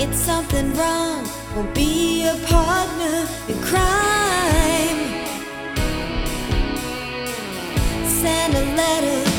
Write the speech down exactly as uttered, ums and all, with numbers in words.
it's something wrong. Won't be a partner in crime. Send a letter